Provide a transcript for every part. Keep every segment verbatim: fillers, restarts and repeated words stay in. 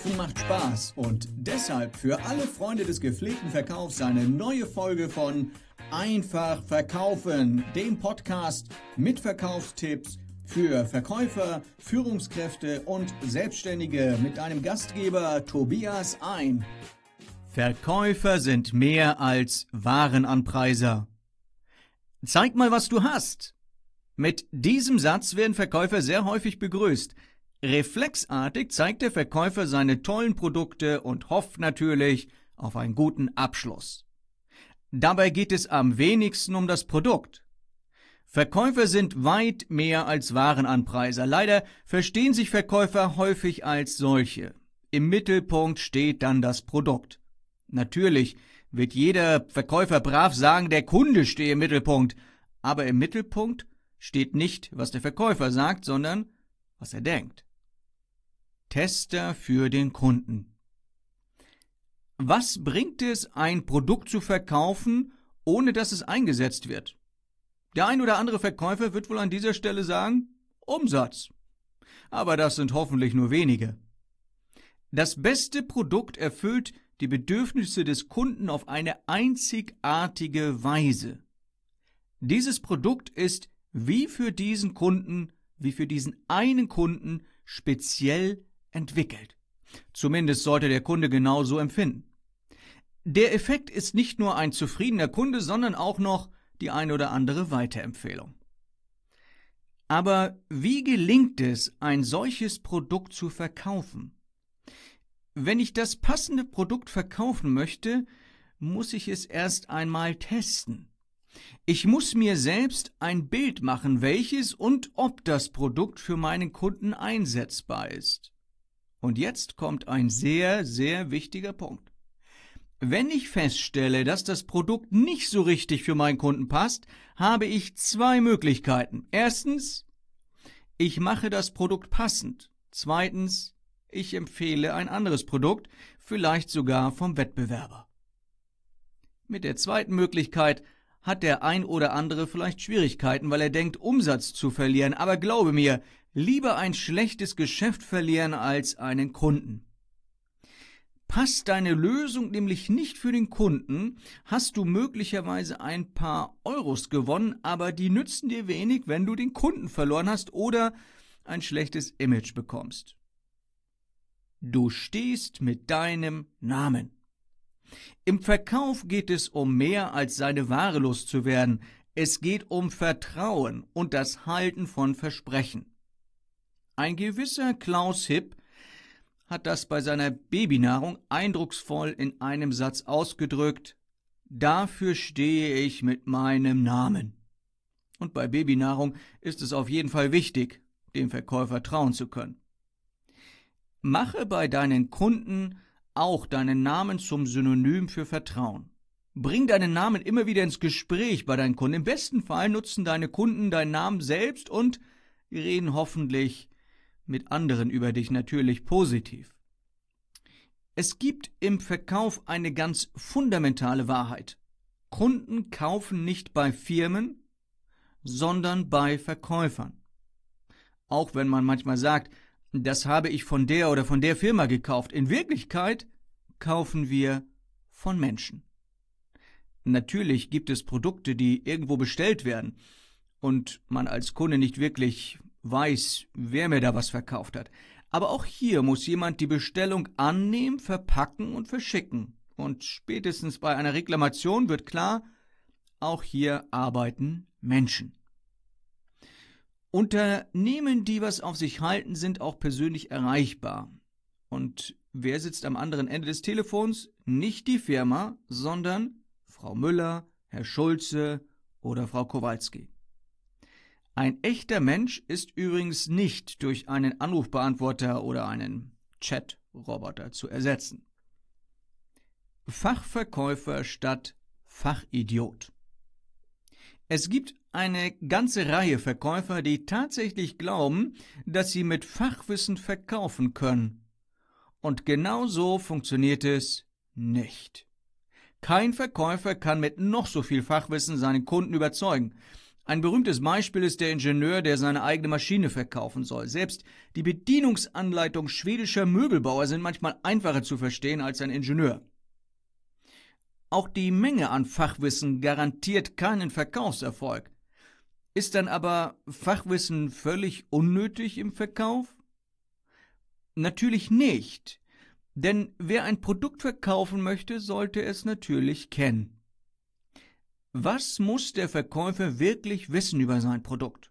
Verkaufen macht Spaß und deshalb für alle Freunde des gepflegten Verkaufs eine neue Folge von Einfach Verkaufen, dem Podcast mit Verkaufstipps für Verkäufer, Führungskräfte und Selbstständige mit einem Gastgeber Tobias Ein. Verkäufer sind mehr als Warenanpreiser. Zeig mal, was du hast. Mit diesem Satz werden Verkäufer sehr häufig begrüßt. Reflexartig zeigt der Verkäufer seine tollen Produkte und hofft natürlich auf einen guten Abschluss. Dabei geht es am wenigsten um das Produkt. Verkäufer sind weit mehr als Warenanpreiser. Leider verstehen sich Verkäufer häufig als solche. Im Mittelpunkt steht dann das Produkt. Natürlich wird jeder Verkäufer brav sagen, der Kunde stehe im Mittelpunkt. Aber im Mittelpunkt steht nicht, was der Verkäufer sagt, sondern was er denkt. Tester für den Kunden. Was bringt es, ein Produkt zu verkaufen, ohne dass es eingesetzt wird? Der ein oder andere Verkäufer wird wohl an dieser Stelle sagen, Umsatz. Aber das sind hoffentlich nur wenige. Das beste Produkt erfüllt die Bedürfnisse des Kunden auf eine einzigartige Weise. Dieses Produkt ist wie für diesen Kunden, wie für diesen einen Kunden speziell entwickelt. Zumindest sollte der Kunde genau so empfinden. Der Effekt ist nicht nur ein zufriedener Kunde, sondern auch noch die eine oder andere Weiterempfehlung. Aber wie gelingt es, ein solches Produkt zu verkaufen? Wenn ich das passende Produkt verkaufen möchte, muss ich es erst einmal testen. Ich muss mir selbst ein Bild machen, welches und ob das Produkt für meinen Kunden einsetzbar ist. Und jetzt kommt ein sehr, sehr wichtiger Punkt. Wenn ich feststelle, dass das Produkt nicht so richtig für meinen Kunden passt, habe ich zwei Möglichkeiten. Erstens, ich mache das Produkt passend. Zweitens, ich empfehle ein anderes Produkt, vielleicht sogar vom Wettbewerber. Mit der zweiten Möglichkeit hat der ein oder andere vielleicht Schwierigkeiten, weil er denkt, Umsatz zu verlieren. Aber glaube mir, lieber ein schlechtes Geschäft verlieren als einen Kunden. Passt deine Lösung nämlich nicht für den Kunden, hast du möglicherweise ein paar Euros gewonnen, aber die nützen dir wenig, wenn du den Kunden verloren hast oder ein schlechtes Image bekommst. Du stehst mit deinem Namen. Im Verkauf geht es um mehr als seine Ware loszuwerden. Es geht um Vertrauen und das Halten von Versprechen. Ein gewisser Klaus Hipp hat das bei seiner Babynahrung eindrucksvoll in einem Satz ausgedrückt: Dafür stehe ich mit meinem Namen. Und bei Babynahrung ist es auf jeden Fall wichtig, dem Verkäufer trauen zu können. Mache bei deinen Kunden auch deinen Namen zum Synonym für Vertrauen. Bring deinen Namen immer wieder ins Gespräch bei deinen Kunden. Im besten Fall nutzen deine Kunden deinen Namen selbst und reden hoffentlich mit anderen über dich, natürlich positiv. Es gibt im Verkauf eine ganz fundamentale Wahrheit. Kunden kaufen nicht bei Firmen, sondern bei Verkäufern. Auch wenn man manchmal sagt, das habe ich von der oder von der Firma gekauft. In Wirklichkeit kaufen wir von Menschen. Natürlich gibt es Produkte, die irgendwo bestellt werden und man als Kunde nicht wirklich weiß, wer mir da was verkauft hat. Aber auch hier muss jemand die Bestellung annehmen, verpacken und verschicken. Und spätestens bei einer Reklamation wird klar, auch hier arbeiten Menschen. Unternehmen, die was auf sich halten, sind auch persönlich erreichbar. Und wer sitzt am anderen Ende des Telefons? Nicht die Firma, sondern Frau Müller, Herr Schulze oder Frau Kowalski. Ein echter Mensch ist übrigens nicht durch einen Anrufbeantworter oder einen Chat-Roboter zu ersetzen. Fachverkäufer statt Fachidiot. Es gibt eine ganze Reihe Verkäufer, die tatsächlich glauben, dass sie mit Fachwissen verkaufen können. Und genau so funktioniert es nicht. Kein Verkäufer kann mit noch so viel Fachwissen seinen Kunden überzeugen. Ein berühmtes Beispiel ist der Ingenieur, der seine eigene Maschine verkaufen soll. Selbst die Bedienungsanleitung schwedischer Möbelbauer sind manchmal einfacher zu verstehen als ein Ingenieur. Auch die Menge an Fachwissen garantiert keinen Verkaufserfolg. Ist dann aber Fachwissen völlig unnötig im Verkauf? Natürlich nicht, denn wer ein Produkt verkaufen möchte, sollte es natürlich kennen. Was muss der Verkäufer wirklich wissen über sein Produkt?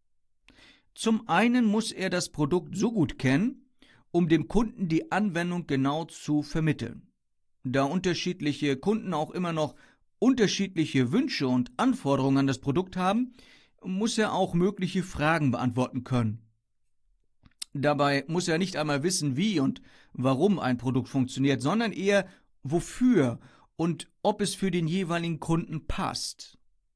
Zum einen muss er das Produkt so gut kennen, um dem Kunden die Anwendung genau zu vermitteln. Da unterschiedliche Kunden auch immer noch unterschiedliche Wünsche und Anforderungen an das Produkt haben, muss er auch mögliche Fragen beantworten können. Dabei muss er nicht einmal wissen, wie und warum ein Produkt funktioniert, sondern eher wofür und ob es für den jeweiligen Kunden passt.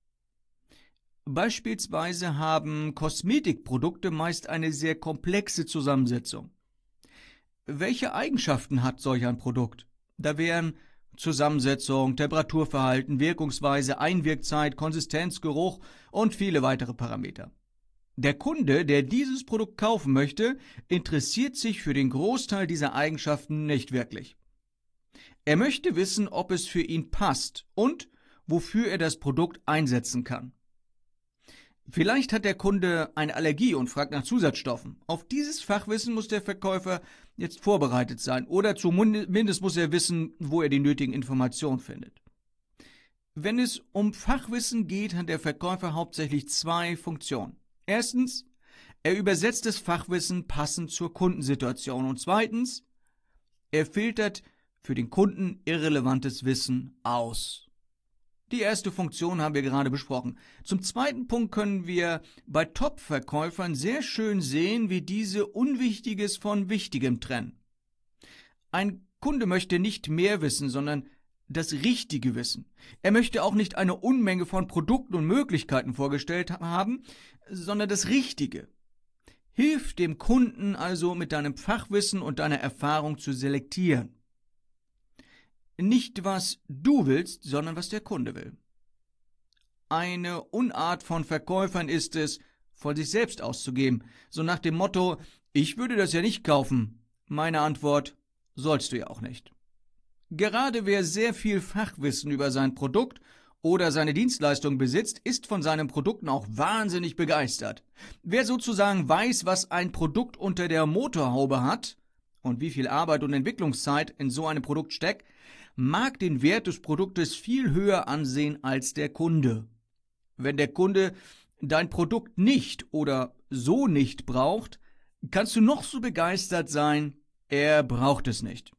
Beispielsweise haben Kosmetikprodukte meist eine sehr komplexe Zusammensetzung. Welche Eigenschaften hat solch ein Produkt? Da wären Zusammensetzung, Temperaturverhalten, Wirkungsweise, Einwirkzeit, Konsistenz, Geruch und viele weitere Parameter. Der Kunde, der dieses Produkt kaufen möchte, interessiert sich für den Großteil dieser Eigenschaften nicht wirklich. Er möchte wissen, ob es für ihn passt und wofür er das Produkt einsetzen kann. Vielleicht hat der Kunde eine Allergie und fragt nach Zusatzstoffen. Auf dieses Fachwissen muss der Verkäufer jetzt vorbereitet sein oder zumindest muss er wissen, wo er die nötigen Informationen findet. Wenn es um Fachwissen geht, hat der Verkäufer hauptsächlich zwei Funktionen. Erstens, er übersetzt das Fachwissen passend zur Kundensituation und zweitens, er filtert für den Kunden irrelevantes Wissen aus. Die erste Funktion haben wir gerade besprochen. Zum zweiten Punkt können wir bei Top-Verkäufern sehr schön sehen, wie diese Unwichtiges von Wichtigem trennen. Ein Kunde möchte nicht mehr wissen, sondern das richtige Wissen. Er möchte auch nicht eine Unmenge von Produkten und Möglichkeiten vorgestellt haben, sondern das Richtige. Hilf dem Kunden also mit deinem Fachwissen und deiner Erfahrung zu selektieren. Nicht, was du willst, sondern was der Kunde will. Eine Unart von Verkäufern ist es, von sich selbst auszugeben, so nach dem Motto, ich würde das ja nicht kaufen. Meine Antwort, sollst du ja auch nicht. Gerade wer sehr viel Fachwissen über sein Produkt oder seine Dienstleistung besitzt, ist von seinen Produkten auch wahnsinnig begeistert. Wer sozusagen weiß, was ein Produkt unter der Motorhaube hat und wie viel Arbeit und Entwicklungszeit in so einem Produkt steckt, mag den Wert des Produktes viel höher ansehen als der Kunde. Wenn der Kunde dein Produkt nicht oder so nicht braucht, kannst du noch so begeistert sein, er braucht es nicht.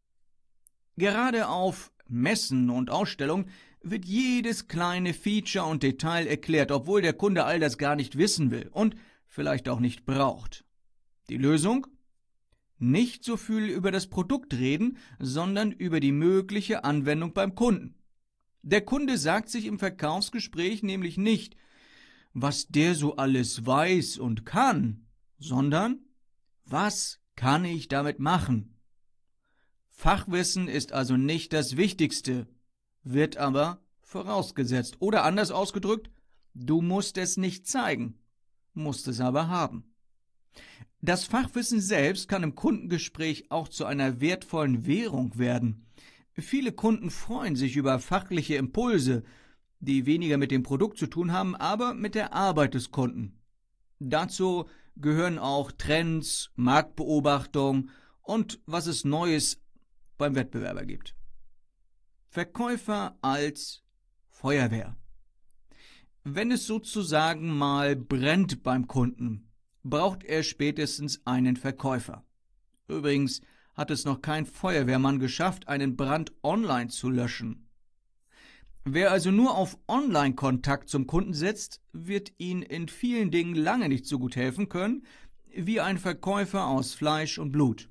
Gerade auf Messen und Ausstellungen wird jedes kleine Feature und Detail erklärt, obwohl der Kunde all das gar nicht wissen will und vielleicht auch nicht braucht. Die Lösung? Nicht so viel über das Produkt reden, sondern über die mögliche Anwendung beim Kunden. Der Kunde sagt sich im Verkaufsgespräch nämlich nicht, was der so alles weiß und kann, sondern was kann ich damit machen? Fachwissen ist also nicht das Wichtigste, wird aber vorausgesetzt. Oder anders ausgedrückt, du musst es nicht zeigen, musst es aber haben. Das Fachwissen selbst kann im Kundengespräch auch zu einer wertvollen Währung werden. Viele Kunden freuen sich über fachliche Impulse, die weniger mit dem Produkt zu tun haben, aber mit der Arbeit des Kunden. Dazu gehören auch Trends, Marktbeobachtung und was es Neues beim Wettbewerber gibt. Verkäufer als Feuerwehr. Wenn es sozusagen mal brennt beim Kunden, braucht er spätestens einen Verkäufer. Übrigens hat es noch kein Feuerwehrmann geschafft, einen Brand online zu löschen. Wer also nur auf Online-Kontakt zum Kunden setzt, wird ihn in vielen Dingen lange nicht so gut helfen können, wie ein Verkäufer aus Fleisch und Blut.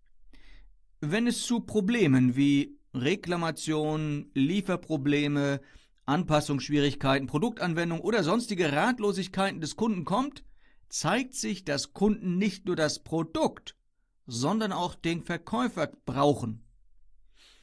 Wenn es zu Problemen wie Reklamationen, Lieferprobleme, Anpassungsschwierigkeiten, Produktanwendung oder sonstige Ratlosigkeiten des Kunden kommt, zeigt sich, dass Kunden nicht nur das Produkt, sondern auch den Verkäufer brauchen.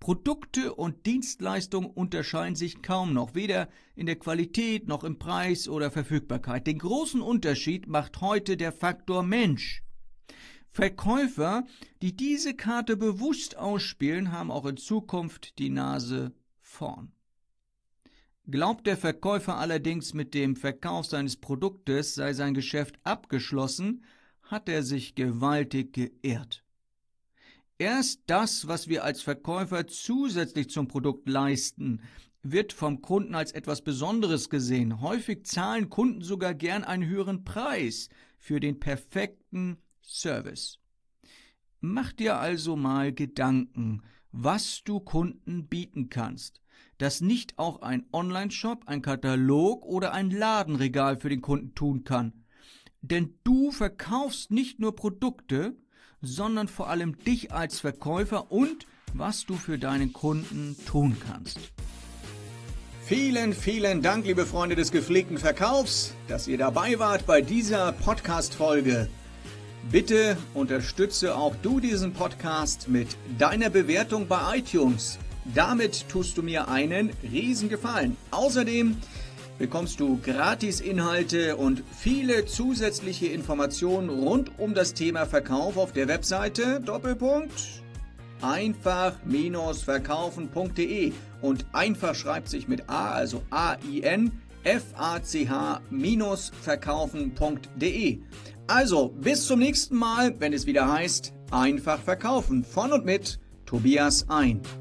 Produkte und Dienstleistungen unterscheiden sich kaum noch, weder in der Qualität noch im Preis oder Verfügbarkeit. Den großen Unterschied macht heute der Faktor Mensch. Verkäufer, die diese Karte bewusst ausspielen, haben auch in Zukunft die Nase vorn. Glaubt der Verkäufer allerdings, mit dem Verkauf seines Produktes sei sein Geschäft abgeschlossen, hat er sich gewaltig geirrt. Erst das, was wir als Verkäufer zusätzlich zum Produkt leisten, wird vom Kunden als etwas Besonderes gesehen. Häufig zahlen Kunden sogar gern einen höheren Preis für den perfekten Service. Mach dir also mal Gedanken, was du Kunden bieten kannst, das nicht auch ein Online-Shop, ein Katalog oder ein Ladenregal für den Kunden tun kann. Denn du verkaufst nicht nur Produkte, sondern vor allem dich als Verkäufer und was du für deinen Kunden tun kannst. Vielen, vielen Dank, liebe Freunde des gepflegten Verkaufs, dass ihr dabei wart bei dieser Podcast-Folge. Bitte unterstütze auch du diesen Podcast mit deiner Bewertung bei iTunes. Damit tust du mir einen riesen Gefallen. Außerdem bekommst du Gratis-Inhalte und viele zusätzliche Informationen rund um das Thema Verkauf auf der Webseite Doppelpunkt einfach Bindestrich verkaufen punkt de und einfach schreibt sich mit A, also A I N F A C H verkaufen punkt de. Also, bis zum nächsten Mal, wenn es wieder heißt, einfach verkaufen von und mit Tobias Ein.